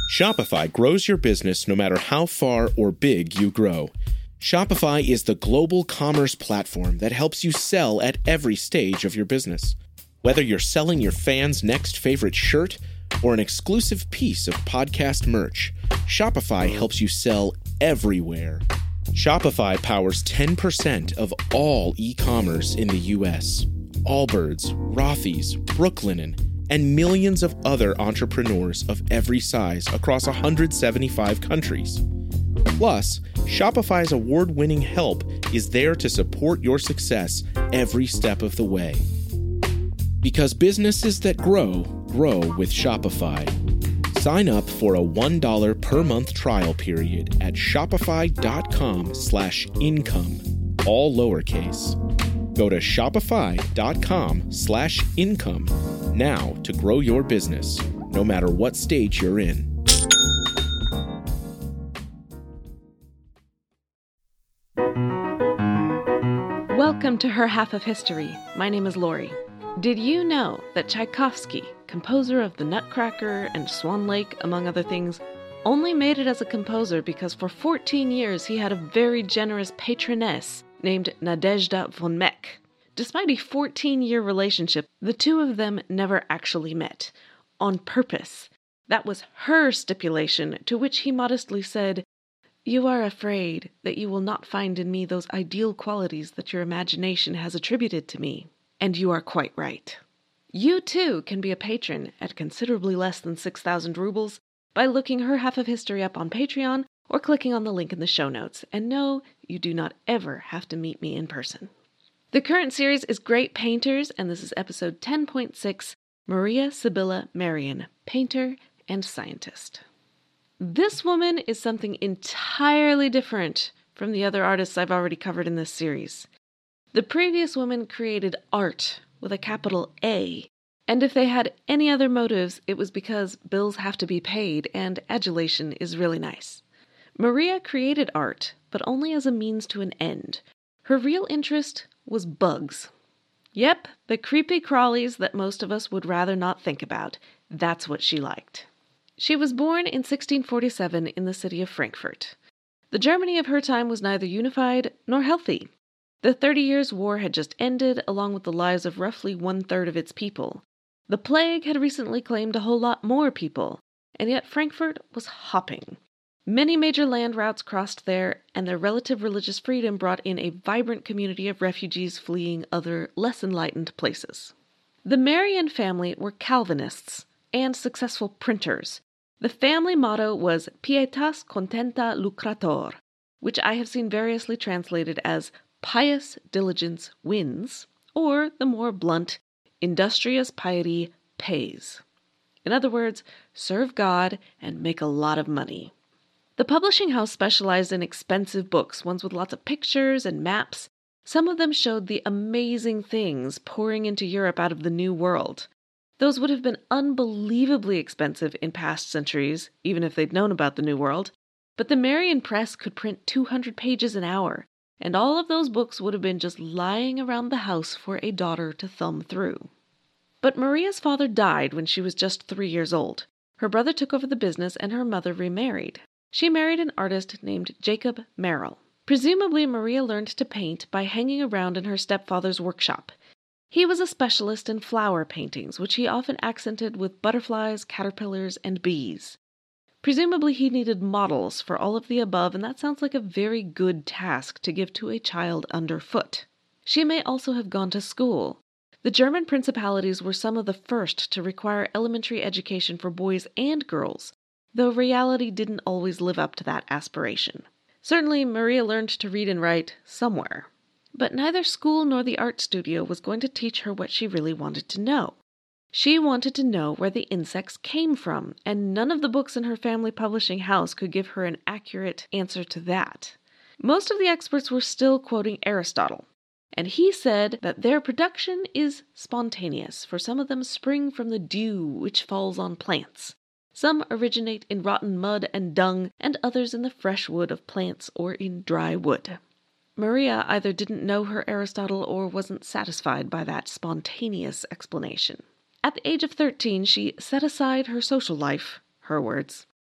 Shopify grows your business no matter how far or big you grow. Shopify is the global commerce platform that helps you sell at every stage of your business. Whether you're selling your fans' next favorite shirt or an exclusive piece of podcast merch, Shopify helps you sell everywhere. Shopify powers 10% of all e-commerce in the U.S. Allbirds, Rothy's, Brooklinen, and millions of other entrepreneurs of every size across 175 countries. Plus, Shopify's award-winning help is there to support your success every step of the way. Because businesses that grow, grow with Shopify. Sign up for a $1 per month trial period at shopify.com/income, all lowercase. Go to shopify.com/income now to grow your business, no matter what stage you're in. Welcome to Her Half of History. My name is Lori. Did you know that Tchaikovsky, composer of The Nutcracker and Swan Lake, among other things, only made it as a composer because for 14 years he had a very generous patroness named Nadezhda von Meck. Despite a 14-year relationship, the two of them never actually met. On purpose. That was her stipulation, to which he modestly said, "You are afraid that you will not find in me those ideal qualities that your imagination has attributed to me. And you are quite right." You too can be a patron at considerably less than 6,000 rubles by looking Her Half of History up on Patreon or clicking on the link in the show notes. And no, you do not ever have to meet me in person. The current series is Great Painters, and this is episode 10.6, Maria Sibylla Merian, Painter and Scientist. This woman is something entirely different from the other artists I've already covered in this series. The previous woman created art with a capital A, and if they had any other motives, it was because bills have to be paid and adulation is really nice. Maria created art, but only as a means to an end. Her real interest was bugs. Yep, the creepy crawlies that most of us would rather not think about. That's what she liked. She was born in 1647 in the city of Frankfurt. The Germany of her time was neither unified nor healthy. The 30 Years' War had just ended, along with the lives of roughly 1/3 of its people. The plague had recently claimed a whole lot more people, and yet Frankfurt was hopping. Many major land routes crossed there, and their relative religious freedom brought in a vibrant community of refugees fleeing other, less enlightened places. The Merian family were Calvinists and successful printers. The family motto was Pietas Contenta Lucrator, which I have seen variously translated as Pious Diligence Wins, or the more blunt, Industrious Piety Pays. In other words, serve God and make a lot of money. The publishing house specialized in expensive books, ones with lots of pictures and maps. Some of them showed the amazing things pouring into Europe out of the New World. Those would have been unbelievably expensive in past centuries, even if they'd known about the New World. But the Merian press could print 200 pages an hour, and all of those books would have been just lying around the house for a daughter to thumb through. But Maria's father died when she was just 3 years old. Her brother took over the business and her mother remarried. She married an artist named Jacob Merrill. Presumably, Maria learned to paint by hanging around in her stepfather's workshop. He was a specialist in flower paintings, which he often accented with butterflies, caterpillars, and bees. Presumably, he needed models for all of the above, and that sounds like a very good task to give to a child underfoot. She may also have gone to school. The German principalities were some of the first to require elementary education for boys and girls, though reality didn't always live up to that aspiration. Certainly, Maria learned to read and write somewhere. But neither school nor the art studio was going to teach her what she really wanted to know. She wanted to know where the insects came from, and none of the books in her family publishing house could give her an accurate answer to that. Most of the experts were still quoting Aristotle, and he said that their production is spontaneous, for some of them spring from the dew which falls on plants. Some originate in rotten mud and dung, and others in the fresh wood of plants or in dry wood. Maria either didn't know her Aristotle or wasn't satisfied by that spontaneous explanation. At the age of 13, she set aside her social life, her words,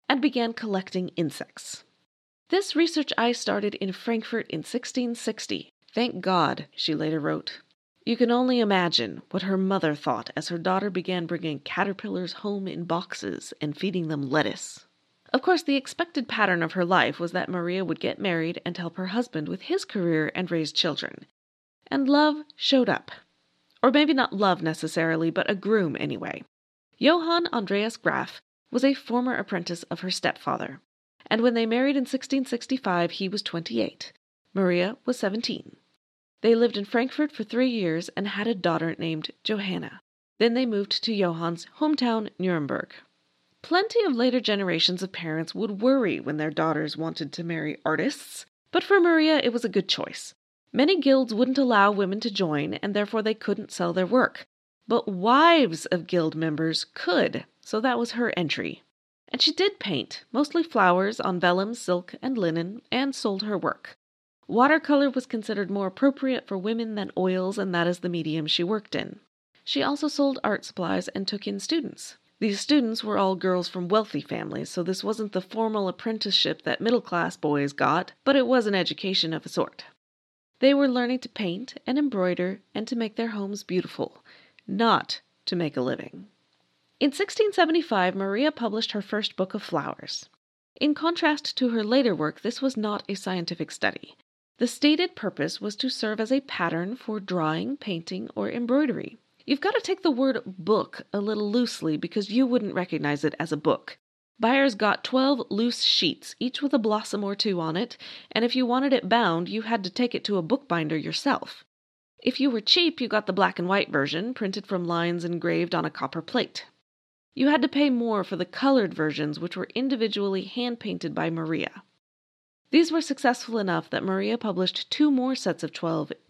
and began collecting insects. This research I started in Frankfurt in 1660. Thank God, she later wrote. You can only imagine what her mother thought as her daughter began bringing caterpillars home in boxes and feeding them lettuce. Of course, the expected pattern of her life was that Maria would get married and help her husband with his career and raise children. And love showed up. Or maybe not love necessarily, but a groom anyway. Johann Andreas Graf was a former apprentice of her stepfather, and when they married in 1665 he was 28. Maria was 17. They lived in Frankfurt for 3 years and had a daughter named Johanna. Then they moved to Johann's hometown, Nuremberg. Plenty of later generations of parents would worry when their daughters wanted to marry artists, but for Maria it was a good choice. Many guilds wouldn't allow women to join, and therefore they couldn't sell their work. But wives of guild members could, so that was her entry. And she did paint, mostly flowers on vellum, silk, and linen, and sold her work. Watercolor was considered more appropriate for women than oils, and that is the medium she worked in. She also sold art supplies and took in students. These students were all girls from wealthy families, so this wasn't the formal apprenticeship that middle-class boys got, but it was an education of a sort. They were learning to paint and embroider and to make their homes beautiful, not to make a living. In 1675, Maria published her first book of flowers. In contrast to her later work, this was not a scientific study. The stated purpose was to serve as a pattern for drawing, painting, or embroidery. You've got to take the word book a little loosely because you wouldn't recognize it as a book. Buyers got 12 loose sheets, each with a blossom or two on it, and if you wanted it bound, you had to take it to a bookbinder yourself. If you were cheap, you got the black and white version, printed from lines engraved on a copper plate. You had to pay more for the colored versions, which were individually hand-painted by Maria. These were successful enough that Maria published 2 more sets of 12 in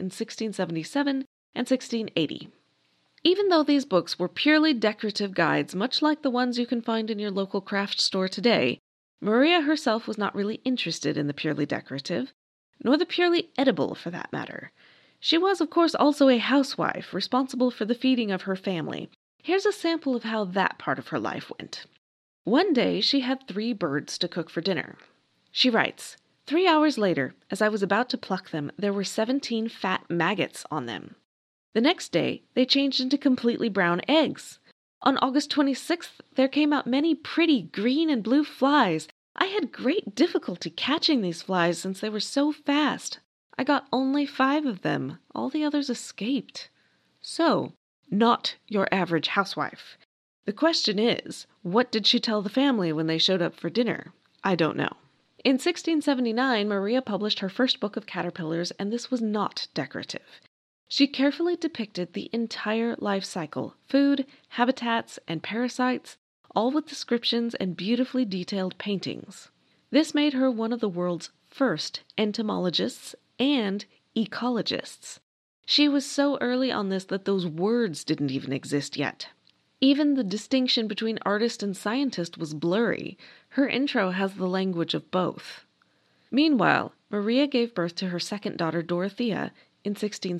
1677 and 1680. Even though these books were purely decorative guides, much like the ones you can find in your local craft store today, Maria herself was not really interested in the purely decorative, nor the purely edible for that matter. She was, of course, also a housewife, responsible for the feeding of her family. Here's a sample of how that part of her life went. One day she had 3 birds to cook for dinner. She writes, 3 hours later, as I was about to pluck them, there were 17 fat maggots on them. The next day, they changed into completely brown eggs. On August 26th, there came out many pretty green and blue flies. I had great difficulty catching these flies since they were so fast. I got only 5 of them. All the others escaped. So, not your average housewife. The question is, what did she tell the family when they showed up for dinner? I don't know. In 1679, Maria published her first book of caterpillars, and this was not decorative. She carefully depicted the entire life cycle, food, habitats, and parasites, all with descriptions and beautifully detailed paintings. This made her one of the world's first entomologists and ecologists. She was so early on this that those words didn't even exist yet. Even the distinction between artist and scientist was blurry. Her intro has the language of both. Meanwhile, Maria gave birth to her second daughter, Dorothea, in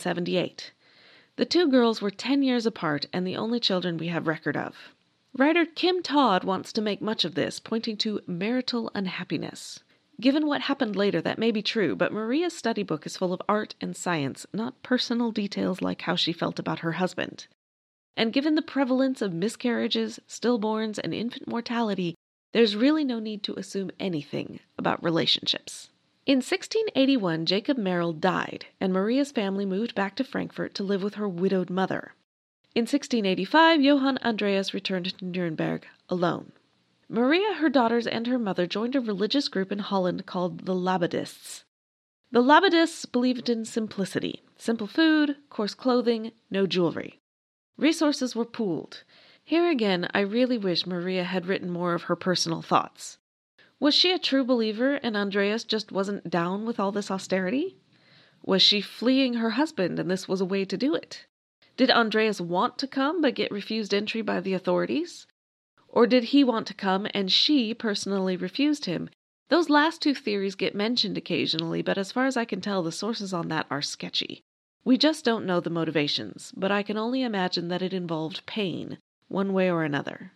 1678. The 2 girls were 10 years apart and the only children we have record of. Writer Kim Todd wants to make much of this, pointing to marital unhappiness. Given what happened later, that may be true, but Maria's study book is full of art and science, not personal details like how she felt about her husband. And given the prevalence of miscarriages, stillborns, and infant mortality, there's really no need to assume anything about relationships. In 1681, Jacob Merrill died, and Maria's family moved back to Frankfurt to live with her widowed mother. In 1685, Johann Andreas returned to Nuremberg alone. Maria, her daughters, and her mother joined a religious group in Holland called the Labadists. The Labadists believed in simplicity, simple food, coarse clothing, no jewelry. Resources were pooled. Here again, I really wish Maria had written more of her personal thoughts. Was she a true believer and Andreas just wasn't down with all this austerity? Was she fleeing her husband and this was a way to do it? Did Andreas want to come but get refused entry by the authorities? Or did he want to come and she personally refused him? Those last 2 theories get mentioned occasionally, but as far as I can tell, the sources on that are sketchy. We just don't know the motivations, but I can only imagine that it involved pain, one way or another.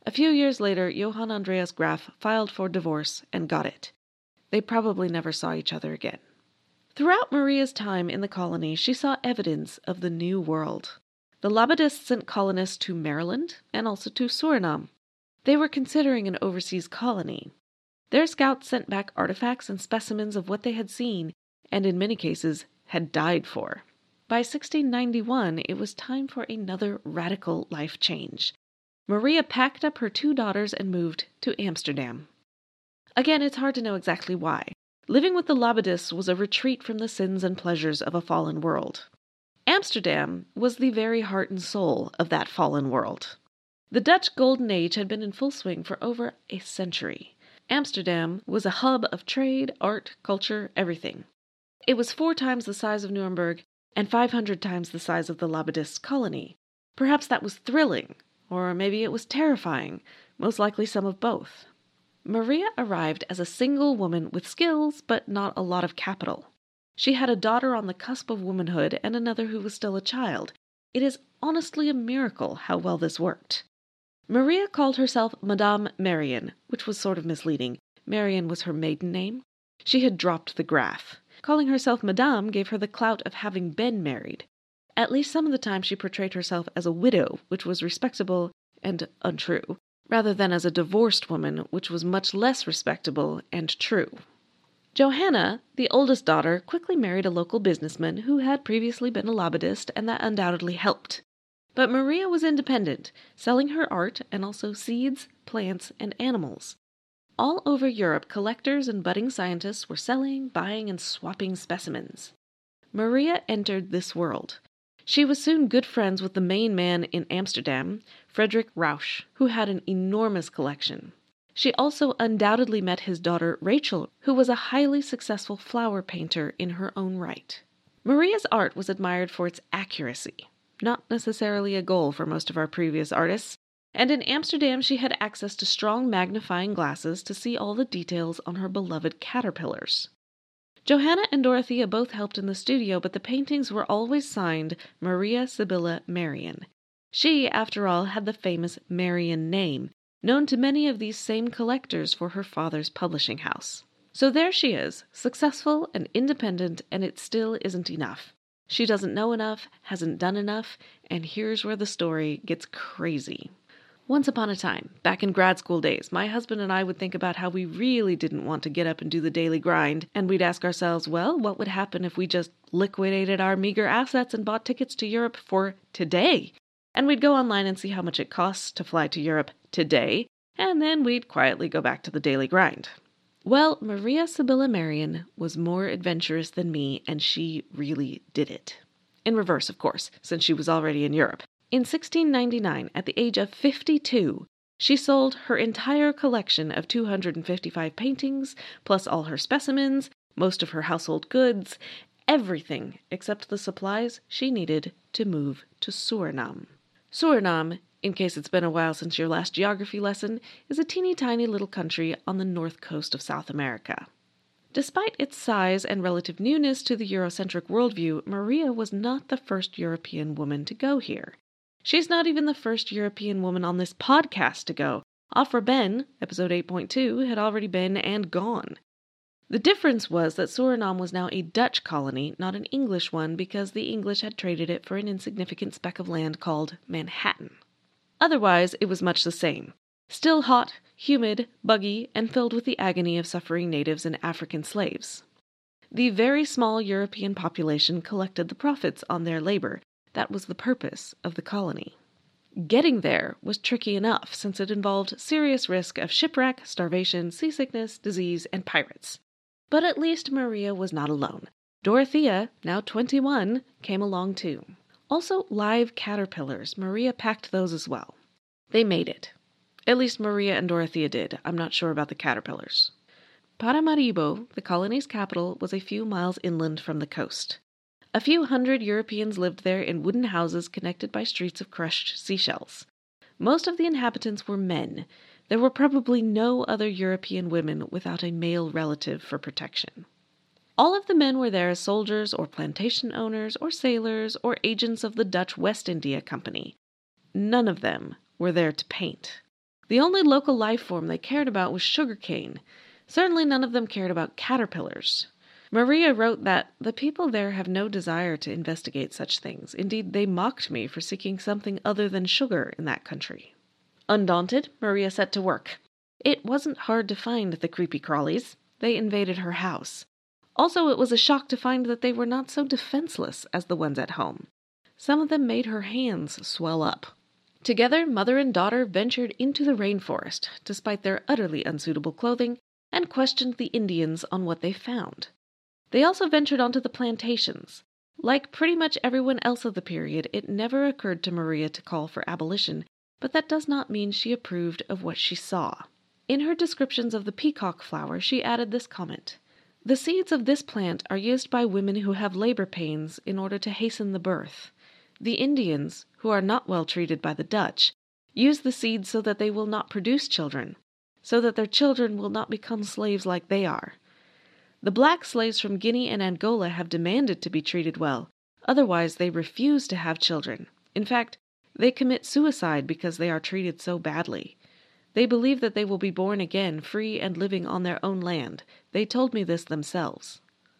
A few years later, Johann Andreas Graf filed for divorce and got it. They probably never saw each other again. Throughout Maria's time in the colony, she saw evidence of the New World. The Labadists sent colonists to Maryland and also to Suriname. They were considering an overseas colony. Their scouts sent back artifacts and specimens of what they had seen, and in many cases had died for. By 1691, it was time for another radical life change. Maria packed up her 2 daughters and moved to Amsterdam. Again, it's hard to know exactly why. Living with the Labadists was a retreat from the sins and pleasures of a fallen world. Amsterdam was the very heart and soul of that fallen world. The Dutch Golden Age had been in full swing for over a century. Amsterdam was a hub of trade, art, culture, everything. It was 4 times the size of Nuremberg and 500 times the size of the Labadist colony. Perhaps that was thrilling, or maybe it was terrifying, most likely some of both. Maria arrived as a single woman with skills, but not a lot of capital. She had a daughter on the cusp of womanhood and another who was still a child. It is honestly a miracle how well this worked. Maria called herself Madame Marian, which was sort of misleading. Marian was her maiden name. She had dropped the Graf. Calling herself Madame gave her the clout of having been married. At least some of the time she portrayed herself as a widow, which was respectable and untrue, rather than as a divorced woman, which was much less respectable and true. Johanna, the oldest daughter, quickly married a local businessman who had previously been a Labadist, and that undoubtedly helped. But Maria was independent, selling her art and also seeds, plants, and animals. All over Europe, collectors and budding scientists were selling, buying, and swapping specimens. Maria entered this world. She was soon good friends with the main man in Amsterdam, Frederick Rausch, who had an enormous collection. She also undoubtedly met his daughter Rachel, who was a highly successful flower painter in her own right. Maria's art was admired for its accuracy, not necessarily a goal for most of our previous artists, and in Amsterdam she had access to strong magnifying glasses to see all the details on her beloved caterpillars. Johanna and Dorothea both helped in the studio, but the paintings were always signed Maria Sibylla Marian. She, after all, had the famous Marian name, known to many of these same collectors for her father's publishing house. So there she is, successful and independent, and it still isn't enough. She doesn't know enough, hasn't done enough, and here's where the story gets crazy. Once upon a time, back in grad school days, my husband and I would think about how we really didn't want to get up and do the daily grind, and we'd ask ourselves, well, what would happen if we just liquidated our meager assets and bought tickets to Europe for today? And we'd go online and see how much it costs to fly to Europe today, and then we'd quietly go back to the daily grind. Well, Maria Sibylla Marian was more adventurous than me, and she really did it. In reverse, of course, since she was already in Europe. In 1699, at the age of 52, she sold her entire collection of 255 paintings, plus all her specimens, most of her household goods, everything except the supplies she needed to move to Suriname. Suriname, in case it's been a while since your last geography lesson, is a teeny tiny little country on the north coast of South America. Despite its size and relative newness to the Eurocentric worldview, Maria was not the first European woman to go here. She's not even the first European woman on this podcast to go. Afra Ben, episode 8.2, had already been and gone. The difference was that Suriname was now a Dutch colony, not an English one, because the English had traded it for an insignificant speck of land called Manhattan. Otherwise, it was much the same. Still hot, humid, buggy, and filled with the agony of suffering natives and African slaves. The very small European population collected the profits on their labor. That was the purpose of the colony. Getting there was tricky enough, since it involved serious risk of shipwreck, starvation, seasickness, disease, and pirates. But at least Maria was not alone. Dorothea, now 21, came along too. Also, live caterpillars. Maria packed those as well. They made it. At least Maria and Dorothea did. I'm not sure about the caterpillars. Paramaribo, the colony's capital, was a few miles inland from the coast. A few hundred Europeans lived there in wooden houses connected by streets of crushed seashells. Most of the inhabitants were men. There were probably no other European women without a male relative for protection. All of the men were there as soldiers or plantation owners or sailors or agents of the Dutch West India Company. None of them were there to paint. The only local life form they cared about was sugarcane. Certainly none of them cared about caterpillars. Maria wrote that the people there have no desire to investigate such things. Indeed, they mocked me for seeking something other than sugar in that country. Undaunted, Maria set to work. It wasn't hard to find the creepy crawlies. They invaded her house. Also, it was a shock to find that they were not so defenseless as the ones at home. Some of them made her hands swell up. Together, mother and daughter ventured into the rainforest, despite their utterly unsuitable clothing, and questioned the Indians on what they found. They also ventured onto the plantations. Like pretty much everyone else of the period, it never occurred to Maria to call for abolition, but that does not mean she approved of what she saw. In her descriptions of the peacock flower, she added this comment: "The seeds of this plant are used by women who have labor pains in order to hasten the birth. The Indians, who are not well treated by the Dutch, use the seeds so that they will not produce children, so that their children will not become slaves like they are. The black slaves from Guinea and Angola have demanded to be treated well, otherwise they refuse to have children. In fact, they commit suicide because they are treated so badly. They believe that they will be born again, free and living on their own land. They told me this themselves."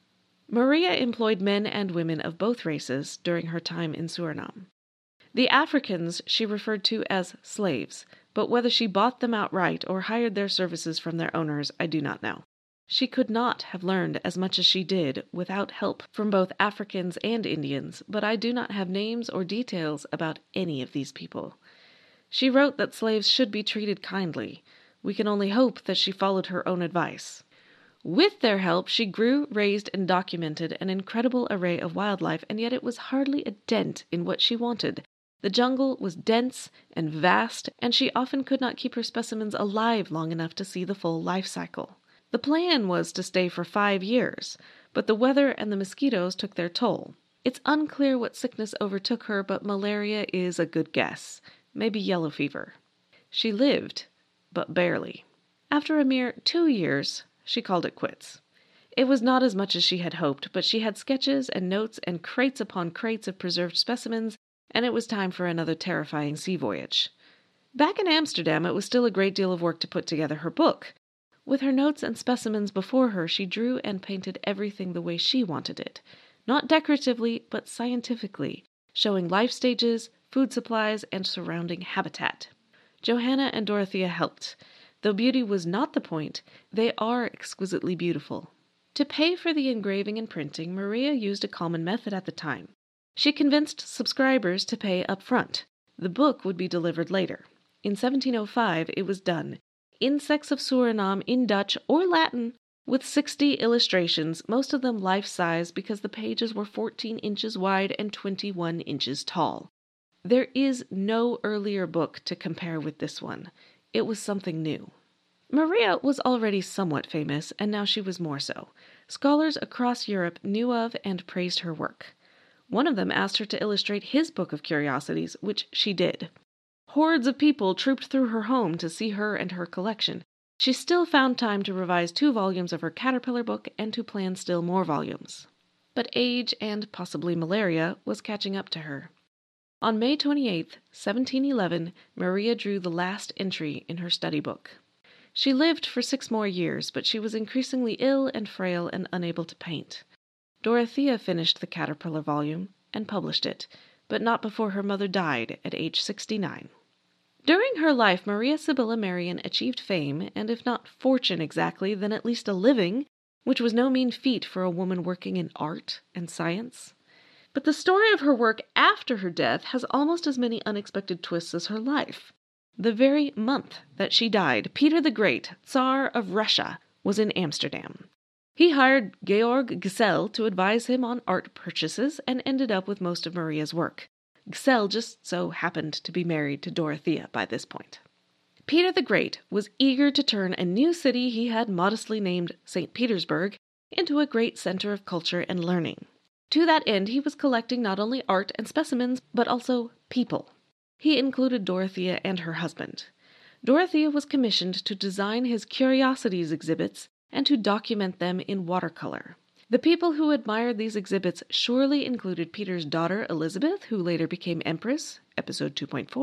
Maria employed men and women of both races during her time in Suriname. The Africans she referred to as slaves, but whether she bought them outright or hired their services from their owners, I do not know. She could not have learned as much as she did without help from both Africans and Indians, but I do not have names or details about any of these people. She wrote that slaves should be treated kindly. We can only hope that she followed her own advice. With their help, she grew, raised, and documented an incredible array of wildlife, and yet it was hardly a dent in what she wanted. The jungle was dense and vast, and she often could not keep her specimens alive long enough to see the full life cycle. The plan was to stay for 5 years, but the weather and the mosquitoes took their toll. It's unclear what sickness overtook her, but malaria is a good guess. Maybe yellow fever. She lived, but barely. After a mere 2 years, she called it quits. It was not as much as she had hoped, but she had sketches and notes and crates upon crates of preserved specimens, and it was time for another terrifying sea voyage. Back in Amsterdam, it was still a great deal of work to put together her book. With her notes and specimens before her, she drew and painted everything the way she wanted it, not decoratively, but scientifically, showing life stages, food supplies, and surrounding habitat. Johanna and Dorothea helped. Though beauty was not the point, they are exquisitely beautiful. To pay for the engraving and printing, Maria used a common method at the time. She convinced subscribers to pay up front. The book would be delivered later. In 1705, it was done. Insects of Suriname in Dutch or Latin, with 60 illustrations, most of them life-size because the pages were 14 inches wide and 21 inches tall. There is no earlier book to compare with this one. It was something new. Maria was already somewhat famous, and now she was more so. Scholars across Europe knew of and praised her work. One of them asked her to illustrate his book of curiosities, which she did. Hordes of people trooped through her home to see her and her collection. She still found time to revise 2 volumes of her caterpillar book and to plan still more volumes. But age, and possibly malaria, was catching up to her. On May 28, 1711, Maria drew the last entry in her study book. She lived for 6 more years, but she was increasingly ill and frail and unable to paint. Dorothea finished the caterpillar volume and published it, but not before her mother died at age 69. During her life, Maria Sibylla Merian achieved fame, and if not fortune exactly, then at least a living, which was no mean feat for a woman working in art and science. But the story of her work after her death has almost as many unexpected twists as her life. The very month that she died, Peter the Great, Tsar of Russia, was in Amsterdam. He hired Georg Gesell to advise him on art purchases and ended up with most of Maria's work. Gesell just so happened to be married to Dorothea by this point. Peter the Great was eager to turn a new city he had modestly named St. Petersburg into a great center of culture and learning. To that end, he was collecting not only art and specimens, but also people. He included Dorothea and her husband. Dorothea was commissioned to design his curiosities exhibits and to document them in watercolor. The people who admired these exhibits surely included Peter's daughter Elizabeth, who later became Empress, episode 2.4,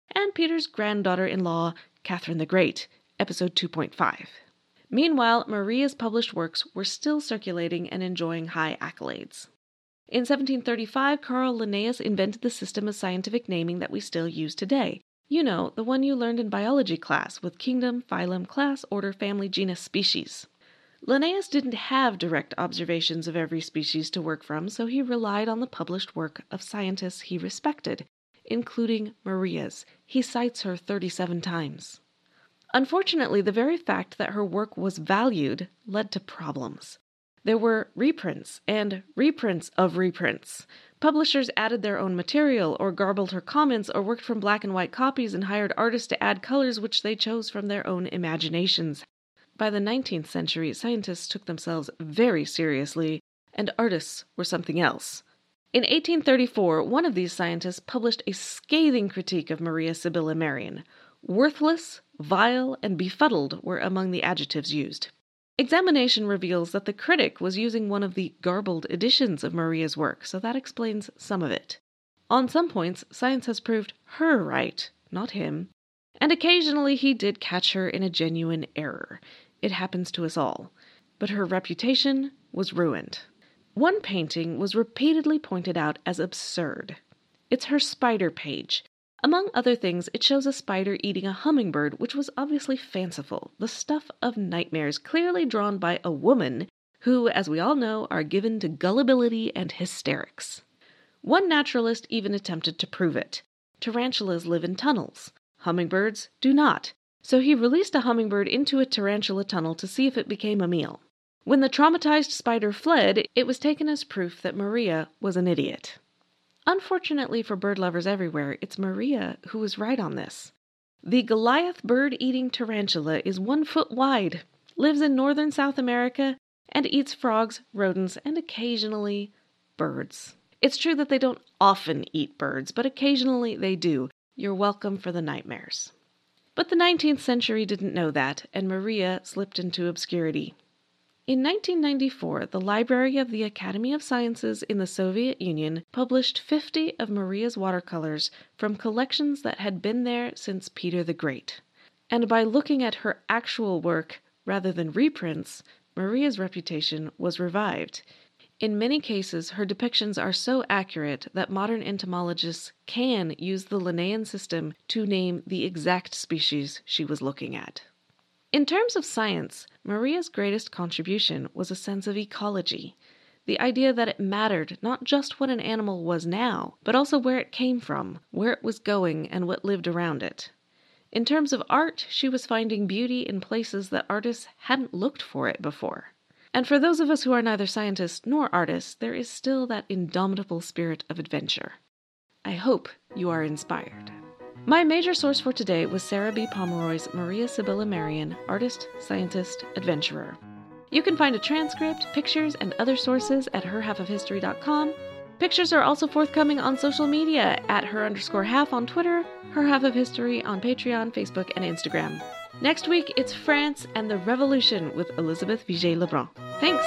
and Peter's granddaughter-in-law, Catherine the Great, episode 2.5. Meanwhile, Maria's published works were still circulating and enjoying high accolades. In 1735, Carl Linnaeus invented the system of scientific naming that we still use today. You know, the one you learned in biology class with kingdom, phylum, class, order, family, genus, species. Linnaeus didn't have direct observations of every species to work from, so he relied on the published work of scientists he respected, including Maria's. He cites her 37 times. Unfortunately, the very fact that her work was valued led to problems. There were reprints and reprints of reprints. Publishers added their own material, or garbled her comments, or worked from black and white copies and hired artists to add colors which they chose from their own imaginations. By the 19th century, scientists took themselves very seriously, and artists were something else. In 1834, one of these scientists published a scathing critique of Maria Sibylla Merian. Worthless, vile, and befuddled were among the adjectives used. Examination reveals that the critic was using one of the garbled editions of Maria's work, so that explains some of it. On some points, science has proved her right, not him, and occasionally he did catch her in a genuine error. It happens to us all. But her reputation was ruined. One painting was repeatedly pointed out as absurd. It's her spider page. Among other things, it shows a spider eating a hummingbird, which was obviously fanciful, the stuff of nightmares, clearly drawn by a woman who, as we all know, are given to gullibility and hysterics. One naturalist even attempted to prove it. Tarantulas live in tunnels. Hummingbirds do not. So he released a hummingbird into a tarantula tunnel to see if it became a meal. When the traumatized spider fled, it was taken as proof that Maria was an idiot. Unfortunately for bird lovers everywhere, it's Maria who was right on this. The Goliath bird-eating tarantula is 1 foot wide, lives in northern South America, and eats frogs, rodents, and occasionally birds. It's true that they don't often eat birds, but occasionally they do. You're welcome for the nightmares. But the 19th century didn't know that, and Maria slipped into obscurity. In 1994, the Library of the Academy of Sciences in the Soviet Union published 50 of Maria's watercolors from collections that had been there since Peter the Great. And by looking at her actual work rather than reprints, Maria's reputation was revived. In many cases, her depictions are so accurate that modern entomologists can use the Linnaean system to name the exact species she was looking at. In terms of science, Maria's greatest contribution was a sense of ecology, the idea that it mattered not just what an animal was now, but also where it came from, where it was going, and what lived around it. In terms of art, she was finding beauty in places that artists hadn't looked for it before. And for those of us who are neither scientists nor artists, there is still that indomitable spirit of adventure. I hope you are inspired. My major source for today was Sarah B. Pomeroy's Maria Sibylla Merian, Artist, Scientist, Adventurer. You can find a transcript, pictures, and other sources at herhalfofhistory.com. Pictures are also forthcoming on social media at her_half on Twitter, Her Half of History on Patreon, Facebook, and Instagram. Next week, it's France and the Revolution with Elizabeth Vigée-Lebrun. Thanks!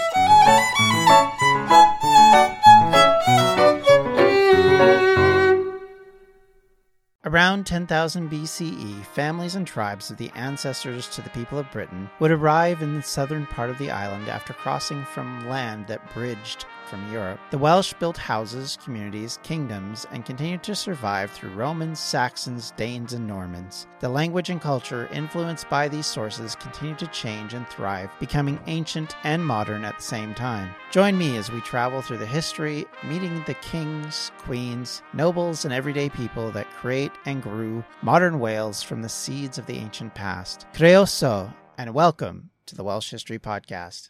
Around 10,000 BCE, families and tribes of the ancestors to the people of Britain would arrive in the southern part of the island after crossing from land that bridged from Europe. The Welsh built houses, communities, kingdoms, and continued to survive through Romans, Saxons, Danes, and Normans. The language and culture influenced by these sources continued to change and thrive, becoming ancient and modern at the same time. Join me as we travel through the history, meeting the kings, queens, nobles, and everyday people that create and grew modern Wales from the seeds of the ancient past. Croeso, and welcome to the Welsh History Podcast.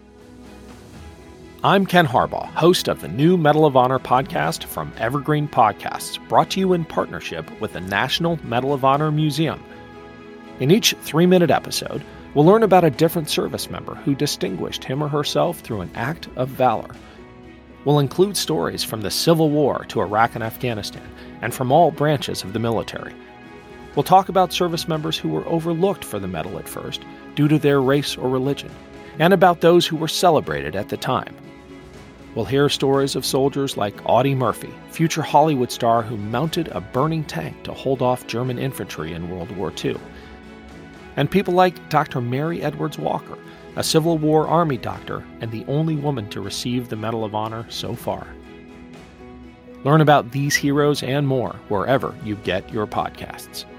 I'm Ken Harbaugh, host of the new Medal of Honor podcast from Evergreen Podcasts, brought to you in partnership with the National Medal of Honor Museum. In each 3-minute episode, we'll learn about a different service member who distinguished him or herself through an act of valor. We'll include stories from the Civil War to Iraq and Afghanistan, and from all branches of the military. We'll talk about service members who were overlooked for the medal at first due to their race or religion, and about those who were celebrated at the time. We'll hear stories of soldiers like Audie Murphy, future Hollywood star who mounted a burning tank to hold off German infantry in World War II. And people like Dr. Mary Edwards Walker, a Civil War Army doctor and the only woman to receive the Medal of Honor so far. Learn about these heroes and more wherever you get your podcasts.